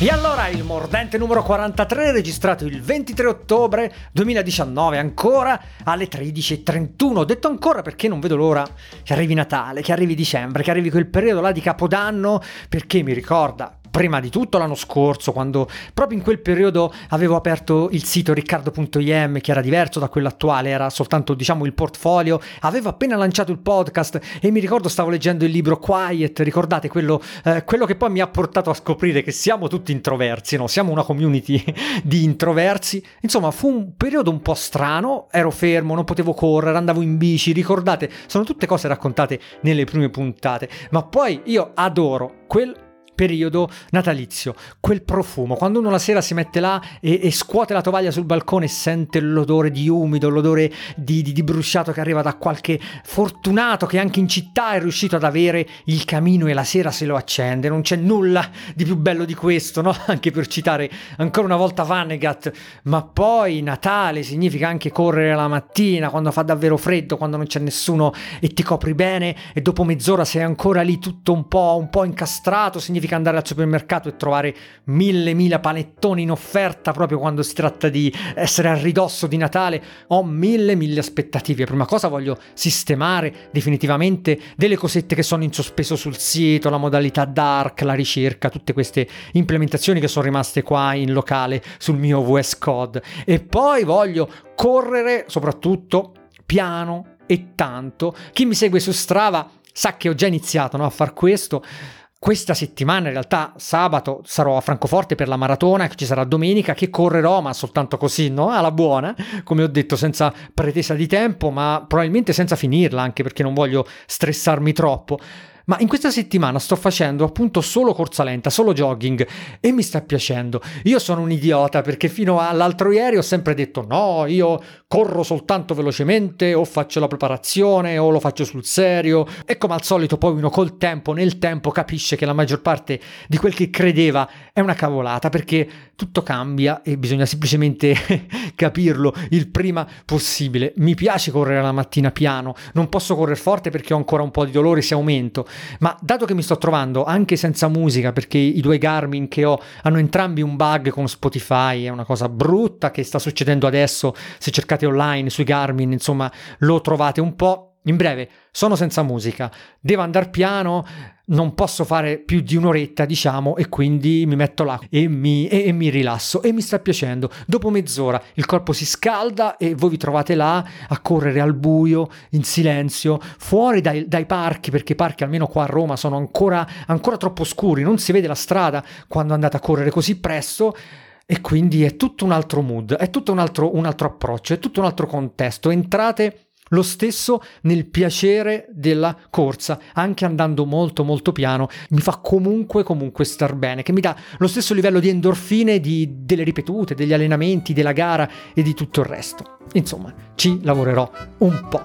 E allora il mordente numero 43, registrato il 23 ottobre 2019, ancora alle 13:31. Ho detto ancora perché non vedo l'ora che arrivi Natale, che arrivi dicembre, che arrivi quel periodo là di Capodanno, perché mi ricorda prima di tutto l'anno scorso, quando proprio in quel periodo avevo aperto il sito riccardo.im, che era diverso da quello attuale, era soltanto diciamo il portfolio, avevo appena lanciato il podcast e mi ricordo stavo leggendo il libro Quiet, ricordate quello che poi mi ha portato a scoprire che siamo tutti introversi, no? Siamo una community di introversi. Insomma, fu un periodo un po' strano, ero fermo, non potevo correre, andavo in bici, ricordate? Sono tutte cose raccontate nelle prime puntate, ma poi io adoro quel periodo natalizio, quel profumo, quando uno la sera si mette là e scuote la tovaglia sul balcone e sente l'odore di umido, l'odore di bruciato che arriva da qualche fortunato che anche in città è riuscito ad avere il camino e la sera se lo accende. Non c'è nulla di più bello di questo, no? Anche per citare ancora una volta Vonnegut. Ma poi Natale significa anche correre la mattina quando fa davvero freddo, quando non c'è nessuno e ti copri bene, e dopo mezz'ora sei ancora lì tutto un po' incastrato. Significa andare al supermercato e trovare mille panettoni in offerta proprio quando si tratta di essere a ridosso di Natale. Ho mille aspettative. Prima cosa voglio sistemare definitivamente delle cosette che sono in sospeso sul sito, la modalità dark, la ricerca, tutte queste implementazioni che sono rimaste qua in locale sul mio VS Code, e poi voglio correre soprattutto piano e tanto. Chi mi segue su Strava sa che ho già iniziato, no, a far questo. Questa settimana, in realtà sabato, sarò a Francoforte per la maratona, che ci sarà domenica, che correrò, ma soltanto così, no? Alla buona, come ho detto, senza pretesa di tempo, ma probabilmente senza finirla, anche perché non voglio stressarmi troppo. Ma in questa settimana sto facendo appunto solo corsa lenta, solo jogging, e mi sta piacendo. Io sono un idiota perché fino all'altro ieri ho sempre detto no, io corro soltanto velocemente, o faccio la preparazione o lo faccio sul serio, e come al solito poi uno nel tempo capisce che la maggior parte di quel che credeva è una cavolata, perché tutto cambia e bisogna semplicemente capirlo il prima possibile. Mi piace correre la mattina piano, non posso correre forte perché ho ancora un po' di dolore se aumento, ma dato che mi sto trovando anche senza musica, perché i due Garmin che ho hanno entrambi un bug con Spotify, è una cosa brutta che sta succedendo adesso, se cercate online sui Garmin, insomma, lo trovate un po'. In breve, sono senza musica, devo andare piano, non posso fare più di un'oretta, diciamo, e quindi mi metto là e mi rilasso, e mi sta piacendo. Dopo mezz'ora il corpo si scalda e voi vi trovate là a correre al buio, in silenzio, fuori dai parchi, perché i parchi almeno qua a Roma sono ancora troppo scuri, non si vede la strada quando andate a correre così presto. E quindi è tutto un altro mood, è tutto un altro approccio, è tutto un altro contesto. Entrate lo stesso nel piacere della corsa, anche andando molto piano. Mi fa comunque star bene, che mi dà lo stesso livello di endorfine delle ripetute, degli allenamenti, della gara e di tutto il resto. Insomma, ci lavorerò un po'.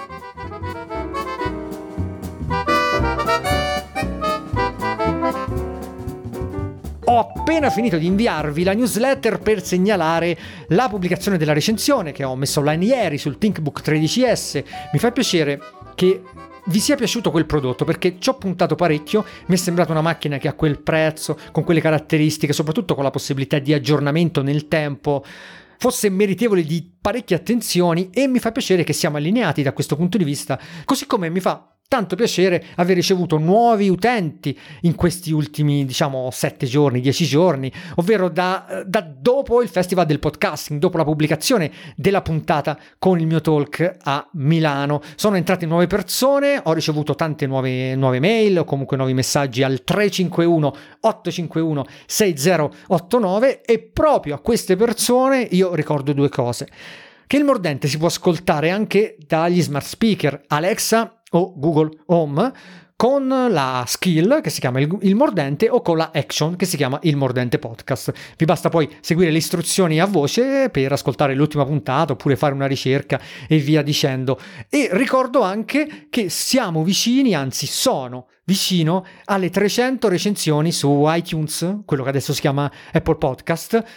Ho appena finito di inviarvi la newsletter per segnalare la pubblicazione della recensione che ho messo online ieri sul ThinkBook 13S. Mi fa piacere che vi sia piaciuto quel prodotto, perché ci ho puntato parecchio. Mi è sembrata una macchina che a quel prezzo, con quelle caratteristiche, soprattutto con la possibilità di aggiornamento nel tempo, fosse meritevole di parecchie attenzioni, e mi fa piacere che siamo allineati da questo punto di vista, così come mi fa tanto piacere aver ricevuto nuovi utenti in questi ultimi, 7 giorni, 10 giorni, ovvero da dopo il Festival del Podcasting, dopo la pubblicazione della puntata con il mio talk a Milano. Sono entrate nuove persone, ho ricevuto tante nuove mail, o comunque nuovi messaggi al 351 851 6089, e proprio a queste persone io ricordo due cose: che il mordente si può ascoltare anche dagli smart speaker Alexa o Google Home, con la skill che si chiama il mordente, o con la action che si chiama il mordente podcast. Vi basta poi seguire le istruzioni a voce per ascoltare l'ultima puntata, oppure fare una ricerca e via dicendo. E ricordo anche che siamo vicini, anzi sono vicino alle 300 recensioni su iTunes, quello che adesso si chiama Apple Podcast.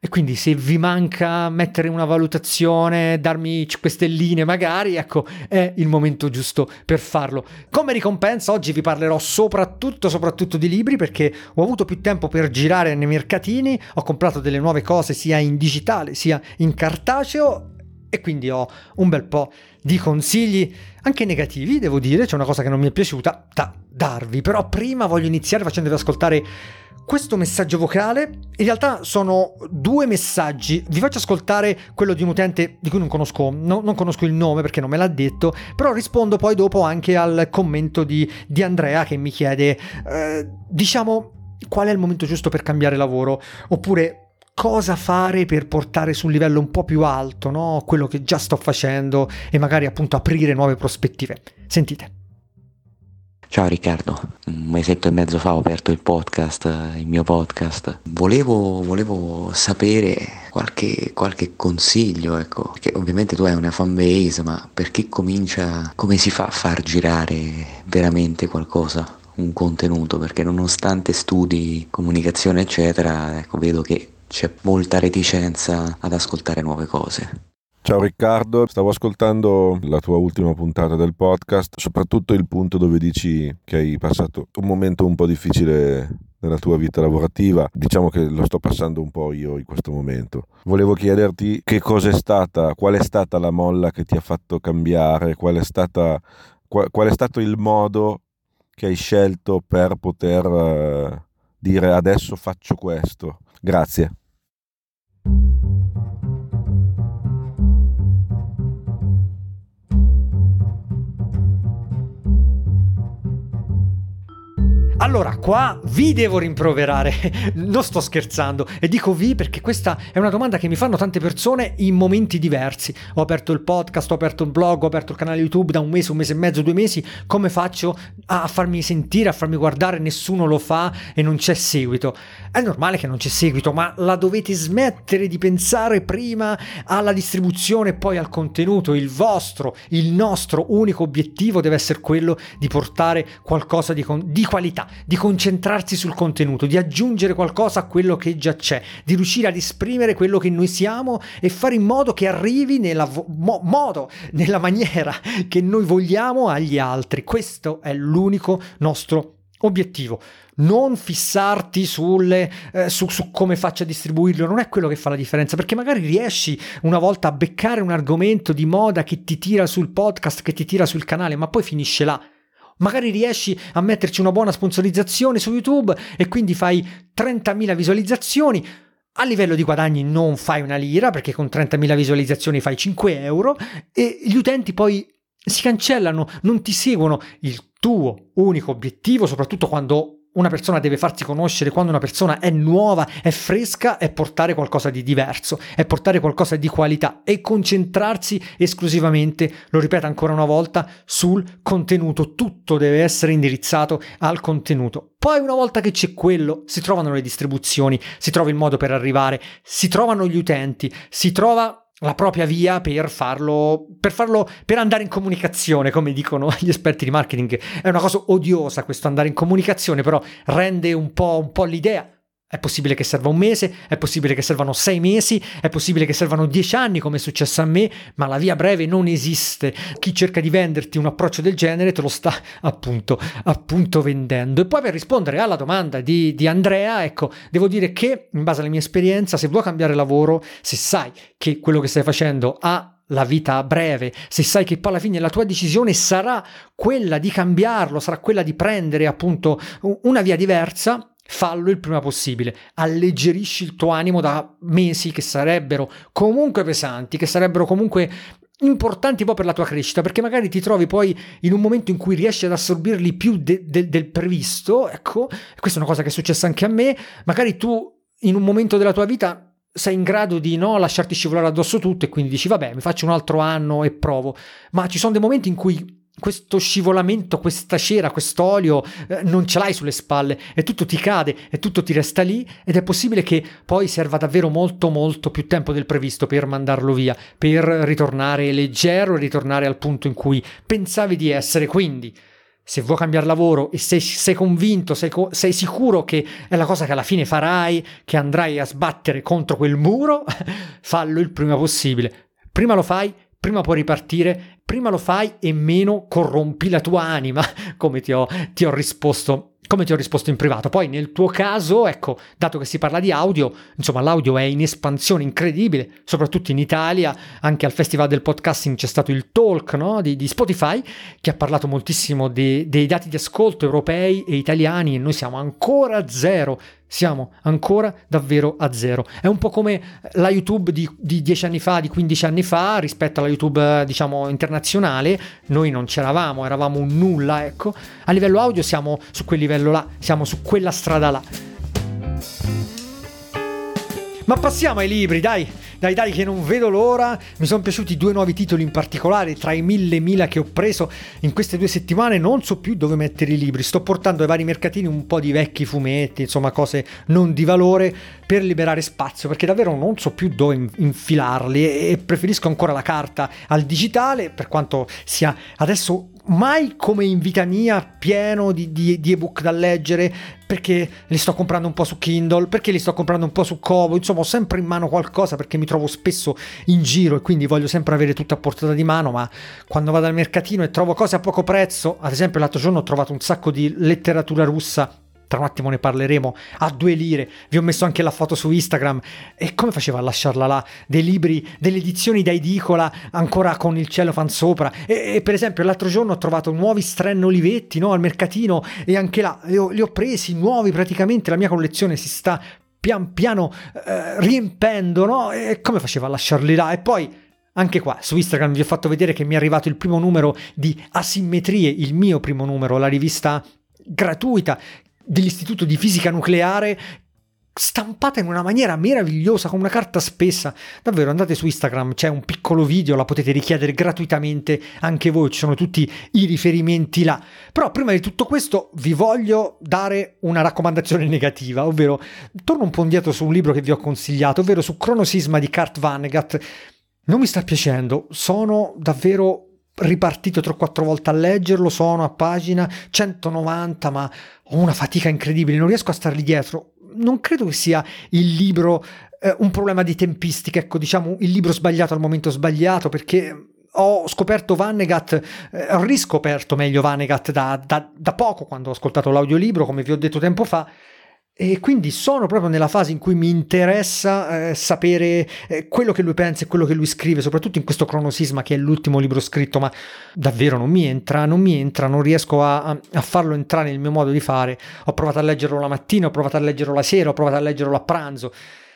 E quindi se vi manca mettere una valutazione, darmi 5 stelline magari, ecco, è il momento giusto per farlo. Come ricompensa oggi vi parlerò soprattutto di libri, perché ho avuto più tempo per girare nei mercatini, ho comprato delle nuove cose sia in digitale sia in cartaceo e quindi ho un bel po' di consigli, anche negativi, devo dire. C'è una cosa che non mi è piaciuta da darvi, però prima voglio iniziare facendovi ascoltare questo messaggio vocale. In realtà sono 2 messaggi. Vi faccio ascoltare quello di un utente di cui non conosco il nome perché non me l'ha detto, però rispondo poi dopo anche al commento di Andrea che mi chiede qual è il momento giusto per cambiare lavoro, oppure cosa fare per portare su un livello un po' più alto, no? Quello che già sto facendo e magari appunto aprire nuove prospettive. Sentite. Ciao Riccardo, un mesetto e mezzo fa ho aperto il mio podcast. Volevo sapere qualche consiglio, ecco, perché ovviamente tu hai una fan base, ma per chi comincia, come si fa a far girare veramente qualcosa, un contenuto? Perché nonostante studi comunicazione eccetera, ecco, vedo che c'è molta reticenza ad ascoltare nuove cose. Ciao Riccardo, stavo ascoltando la tua ultima puntata del podcast, soprattutto il punto dove dici che hai passato un momento un po' difficile nella tua vita lavorativa. Diciamo che lo sto passando un po' io in questo momento. Volevo chiederti qual è stata la molla che ti ha fatto cambiare, qual è stato il modo che hai scelto per poter dire adesso faccio questo. Grazie. Allora, qua vi devo rimproverare, non sto scherzando, e dico vi perché questa è una domanda che mi fanno tante persone in momenti diversi. Ho aperto il podcast, ho aperto il blog, ho aperto il canale YouTube da un mese e mezzo, 2 mesi, come faccio a farmi sentire, a farmi guardare? Nessuno lo fa e non c'è seguito. È normale che non c'è seguito, ma la dovete smettere di pensare prima alla distribuzione e poi al contenuto. Il nostro unico obiettivo deve essere quello di portare qualcosa di qualità, di concentrarsi sul contenuto, di aggiungere qualcosa a quello che già c'è, di riuscire ad esprimere quello che noi siamo e fare in modo che arrivi nella maniera che noi vogliamo agli altri. Questo è l'unico nostro obiettivo. Non fissarti su come faccio a distribuirlo, non è quello che fa la differenza, perché magari riesci una volta a beccare un argomento di moda che ti tira sul podcast, che ti tira sul canale, ma poi finisce là. Magari riesci a metterci una buona sponsorizzazione su YouTube e quindi fai 30.000 visualizzazioni. A livello di guadagni non fai una lira, perché con 30.000 visualizzazioni fai 5 euro e gli utenti poi si cancellano, non ti seguono. Il tuo unico obiettivo, soprattutto quando una persona deve farsi conoscere, quando una persona è nuova, è fresca, è portare qualcosa di diverso, è portare qualcosa di qualità e concentrarsi esclusivamente, lo ripeto ancora una volta, sul contenuto. Tutto deve essere indirizzato al contenuto. Poi una volta che c'è quello, si trovano le distribuzioni, si trova il modo per arrivare, si trovano gli utenti, si trova la propria via per andare in comunicazione, come dicono gli esperti di marketing. È una cosa odiosa questo andare in comunicazione, però rende un po' l'idea. È possibile che serva un mese, è possibile che servano 6 mesi, è possibile che servano 10 anni come è successo a me, ma la via breve non esiste. Chi cerca di venderti un approccio del genere te lo sta appunto vendendo. E poi per rispondere alla domanda di Andrea, ecco, devo dire che in base alla mia esperienza, se vuoi cambiare lavoro, se sai che quello che stai facendo ha la vita breve, se sai che poi alla fine la tua decisione sarà quella di cambiarlo, sarà quella di prendere appunto una via diversa, fallo il prima possibile, alleggerisci il tuo animo da mesi che sarebbero comunque pesanti, che sarebbero comunque importanti poi per la tua crescita, perché magari ti trovi poi in un momento in cui riesci ad assorbirli più del previsto. Ecco, questa è una cosa che è successa anche a me. Magari tu in un momento della tua vita sei in grado di lasciarti scivolare addosso tutto e quindi dici vabbè, mi faccio un altro anno e provo, ma ci sono dei momenti in cui questo scivolamento, questa cera, quest'olio non ce l'hai sulle spalle e tutto ti cade e tutto ti resta lì, ed è possibile che poi serva davvero molto più tempo del previsto per mandarlo via, per ritornare leggero e ritornare al punto in cui pensavi di essere. Quindi se vuoi cambiare lavoro e sei convinto, sei sicuro che è la cosa che alla fine farai, che andrai a sbattere contro quel muro, fallo il prima possibile. Prima lo fai, prima puoi ripartire, prima lo fai e meno corrompi la tua anima, come ti ho risposto. Come ti ho risposto in privato. Poi nel tuo caso, ecco, dato che si parla di audio, insomma l'audio è in espansione incredibile, soprattutto in Italia. Anche al Festival del Podcasting c'è stato il talk, no, di Spotify, che ha parlato moltissimo dei dati di ascolto europei e italiani, e noi siamo ancora a zero. Siamo ancora davvero a zero. È un po' come la YouTube di 10 anni fa, di 15 anni fa, rispetto alla YouTube, diciamo, internazionale. Noi non c'eravamo, eravamo un nulla, ecco. A livello audio siamo su quel livello là, siamo su quella strada là. Ma passiamo ai libri, dai, che non vedo l'ora. Mi sono piaciuti 2 nuovi titoli in particolare tra i mille che ho preso in queste 2 settimane. Non so più dove mettere i libri, sto portando ai vari mercatini un po' di vecchi fumetti, insomma cose non di valore, per liberare spazio, perché davvero non so più dove infilarli e preferisco ancora la carta al digitale, per quanto sia adesso mai come in vita mia pieno di ebook da leggere, perché li sto comprando un po' su Kindle, perché li sto comprando un po' su Kobo, insomma ho sempre in mano qualcosa perché mi trovo spesso in giro e quindi voglio sempre avere tutto a portata di mano. Ma quando vado al mercatino e trovo cose a poco prezzo, ad esempio l'altro giorno ho trovato un sacco di letteratura russa, tra un attimo ne parleremo, a 2 lire, vi ho messo anche la foto su Instagram, e come faceva a lasciarla là, dei libri, delle edizioni da edicola ancora con il cellophane sopra, e per esempio l'altro giorno ho trovato nuovi Strenno Olivetti, no, al mercatino, e anche là li ho presi nuovi, praticamente la mia collezione si sta pian piano riempendo, no, e come faceva a lasciarli là? E poi anche qua su Instagram vi ho fatto vedere che mi è arrivato il primo numero di Asimmetrie, il mio primo numero, la rivista gratuita dell'Istituto di Fisica Nucleare, stampata in una maniera meravigliosa, con una carta spessa. Davvero, andate su Instagram, c'è un piccolo video, la potete richiedere gratuitamente anche voi, ci sono tutti i riferimenti là. Però prima di tutto questo vi voglio dare una raccomandazione negativa, ovvero torno un po' indietro su un libro che vi ho consigliato, ovvero su Cronosisma di Kurt Vonnegut. Non mi sta piacendo, sono davvero ripartito 3 o 4 volte a leggerlo, sono a pagina 190, ma ho una fatica incredibile, non riesco a stargli dietro. Non credo che sia il libro un problema di tempistica, ecco, diciamo il libro sbagliato al momento sbagliato, perché ho scoperto Vonnegut, ho riscoperto meglio Vonnegut da poco, quando ho ascoltato l'audiolibro, come vi ho detto tempo fa. E quindi sono proprio nella fase in cui mi interessa sapere quello che lui pensa e quello che lui scrive, soprattutto in questo Cronosisma, che è l'ultimo libro scritto, ma davvero non mi entra, non riesco a farlo entrare nel mio modo di fare. Ho provato a leggerlo la mattina, ho provato a leggerlo la sera, ho provato a leggerlo a pranzo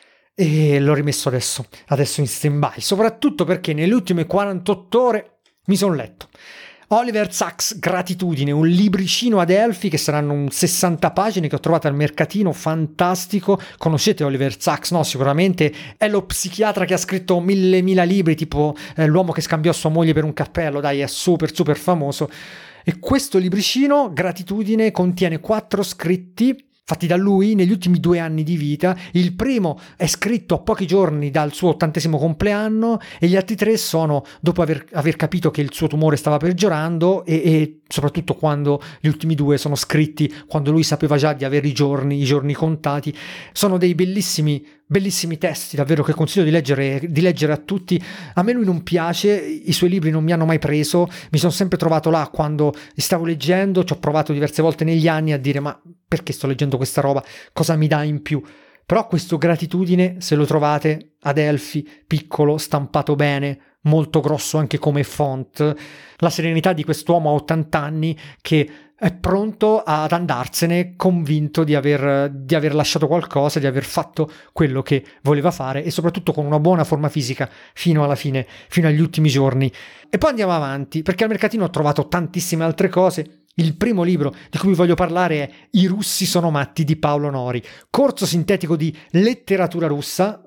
e l'ho rimesso adesso in stand-by, soprattutto perché nelle ultime 48 ore mi sono letto Oliver Sacks Gratitudine, un libricino ad elfi che saranno un 60 pagine che ho trovato al mercatino, fantastico. Conoscete Oliver Sacks? No, sicuramente è lo psichiatra che ha scritto mille libri, tipo L'uomo che scambiò sua moglie per un cappello, dai, è super famoso. E questo libricino, Gratitudine, contiene 4 scritti fatti da lui negli ultimi 2 anni di vita. Il primo è scritto a pochi giorni dal suo 80° compleanno e gli altri 3 sono dopo aver capito che il suo tumore stava peggiorando e soprattutto quando gli ultimi 2 sono scritti quando lui sapeva già di avere i giorni contati. Sono dei bellissimi testi, davvero, che consiglio di leggere a tutti. A me lui non piace, i suoi libri non mi hanno mai preso, mi sono sempre trovato là quando stavo leggendo, ci ho provato diverse volte negli anni a dire ma perché sto leggendo questa roba, cosa mi dà in più? Però questo Gratitudine, se lo trovate ad elfi, piccolo, stampato bene, molto grosso anche come font, la serenità di quest'uomo a 80 anni che è pronto ad andarsene, convinto di aver lasciato qualcosa, di aver fatto quello che voleva fare e soprattutto con una buona forma fisica fino alla fine, fino agli ultimi giorni. E poi andiamo avanti, perché al mercatino ho trovato tantissime altre cose. Il primo libro di cui vi voglio parlare è I russi sono matti di Paolo Nori, corso sintetico di letteratura russa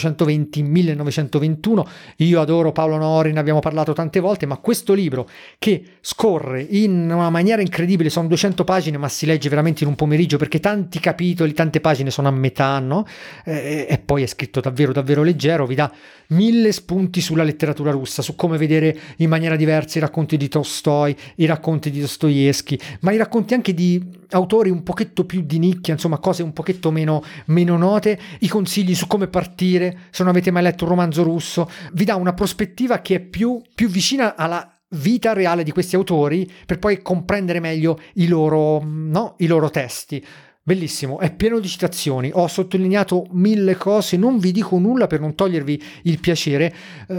1820-1921. Io adoro Paolo Nori, ne abbiamo parlato tante volte, ma questo libro che scorre in una maniera incredibile, sono 200 pagine ma si legge veramente in un pomeriggio perché tanti capitoli, tante pagine sono a metà, no? E poi è scritto davvero leggero, vi dà 1000 spunti sulla letteratura russa, su come vedere in maniera diversa i racconti di Tolstoi, i racconti di Dostoevskij, pazzeschi, ma i racconti anche di autori un pochetto più di nicchia, insomma cose un pochetto meno note, i consigli su come partire, se non avete mai letto un romanzo russo, vi dà una prospettiva che è più vicina alla vita reale di questi autori per poi comprendere meglio i loro testi. Bellissimo, è pieno di citazioni, ho sottolineato 1000 cose, non vi dico nulla per non togliervi il piacere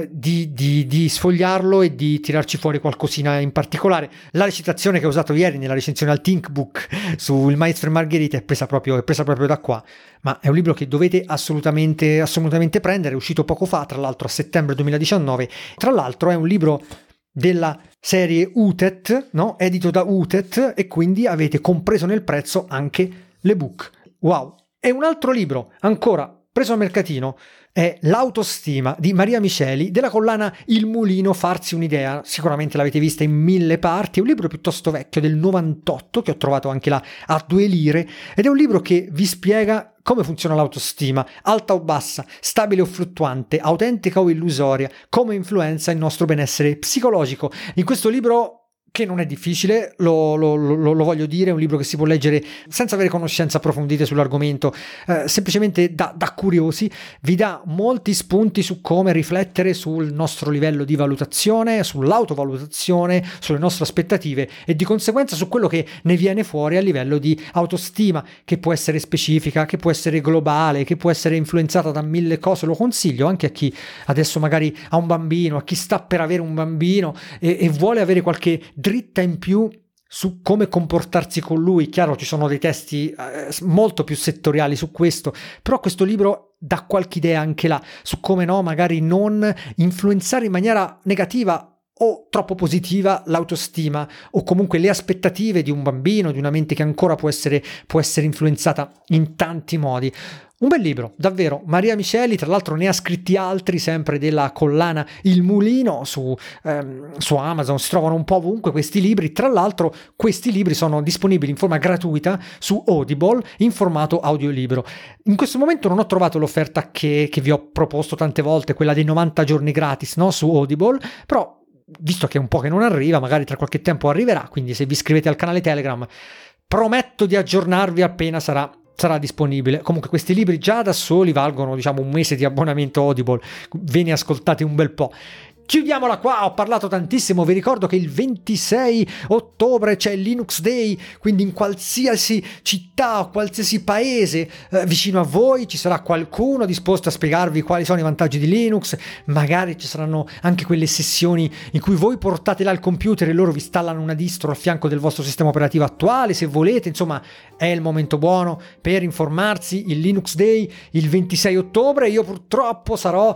di sfogliarlo e di tirarci fuori qualcosina in particolare. La recitazione che ho usato ieri nella recensione al Think Book sul Maestro e Margherita è presa proprio da qua, ma è un libro che dovete assolutamente prendere, è uscito poco fa, tra l'altro a settembre 2019, tra l'altro è un libro della serie UTET, no? Edito da UTET, e quindi avete compreso nel prezzo anche l'ebook. Wow! E un altro libro, ancora preso al mercatino, è L'autostima di Maria Miceli, della collana Il Mulino, farsi un'idea. Sicuramente l'avete vista in 1000 parti, è un libro piuttosto vecchio, del 98, che ho trovato anche là a 2 lire, ed è un libro che vi spiega come funziona l'autostima, alta o bassa, stabile o fluttuante, autentica o illusoria, come influenza il nostro benessere psicologico. In questo libro, che non è difficile, lo voglio dire, è un libro che si può leggere senza avere conoscenze approfondite sull'argomento, semplicemente da curiosi, vi dà molti spunti su come riflettere sul nostro livello di valutazione, sull'autovalutazione, sulle nostre aspettative e di conseguenza su quello che ne viene fuori a livello di autostima, che può essere specifica, che può essere globale, che può essere influenzata da 1000 cose. Lo consiglio anche a chi adesso magari ha un bambino, a chi sta per avere un bambino e vuole avere qualche dritta in più su come comportarsi con lui. Chiaro, ci sono dei testi molto più settoriali su questo, però questo libro dà qualche idea anche là su come magari non influenzare in maniera negativa o troppo positiva l'autostima o comunque le aspettative di un bambino, di una mente che ancora può essere influenzata in tanti modi. Un bel libro, davvero. Maria Miceli, tra l'altro, ne ha scritti altri, sempre della collana Il Mulino, su Amazon, si trovano un po' ovunque questi libri. Tra l'altro, questi libri sono disponibili in forma gratuita su Audible, in formato audiolibro. In questo momento non ho trovato l'offerta che vi ho proposto tante volte, quella dei 90 giorni gratis, no? Su Audible, però visto che è un po' che non arriva, magari tra qualche tempo arriverà, quindi se vi iscrivete al canale Telegram prometto di aggiornarvi appena sarà disponibile. Comunque questi libri già da soli valgono, diciamo, un mese di abbonamento Audible, ve ne ascoltate un bel po'. Chiudiamola qua, ho parlato tantissimo, vi ricordo che il 26 ottobre c'è il Linux Day, quindi in qualsiasi città o qualsiasi paese vicino a voi ci sarà qualcuno disposto a spiegarvi quali sono i vantaggi di Linux, magari ci saranno anche quelle sessioni in cui voi portate là il computer e loro vi installano una distro al fianco del vostro sistema operativo attuale, se volete. Insomma, è il momento buono per informarsi. Il Linux Day il 26 ottobre, io purtroppo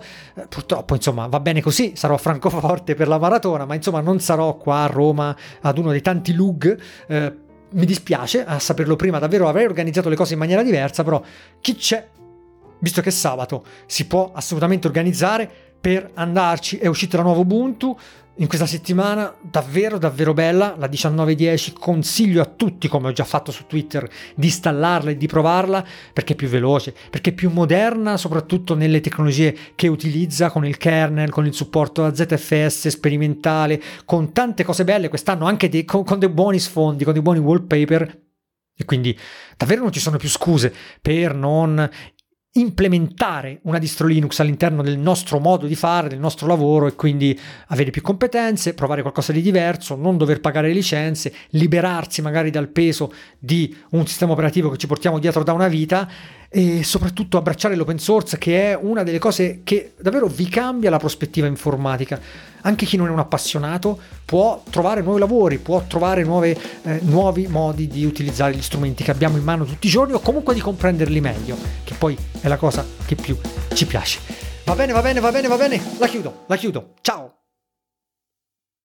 insomma va bene così, sarò a Francoforte per la maratona, ma insomma non sarò qua a Roma ad uno dei tanti LUG. Mi dispiace, a saperlo prima davvero avrei organizzato le cose in maniera diversa, però chi c'è, visto che è sabato, si può assolutamente organizzare per andarci. È uscita la nuova Ubuntu in questa settimana, davvero davvero bella, la 19.10. Consiglio a tutti, come ho già fatto su Twitter, di installarla e di provarla, perché è più veloce, perché è più moderna, soprattutto nelle tecnologie che utilizza, con il kernel, con il supporto a ZFS sperimentale, con tante cose belle quest'anno, anche con dei buoni sfondi, con dei buoni wallpaper, e quindi davvero non ci sono più scuse per non implementare una distro Linux all'interno del nostro modo di fare, del nostro lavoro, e quindi avere più competenze, provare qualcosa di diverso, non dover pagare licenze, liberarsi magari dal peso di un sistema operativo che ci portiamo dietro da una vita, e soprattutto abbracciare l'open source, che è una delle cose che davvero vi cambia la prospettiva informatica. Anche chi non è un appassionato può trovare nuovi lavori, può trovare nuovi modi di utilizzare gli strumenti che abbiamo in mano tutti i giorni, o comunque di comprenderli meglio, che poi è la cosa che più ci piace. Va bene, la chiudo. Ciao!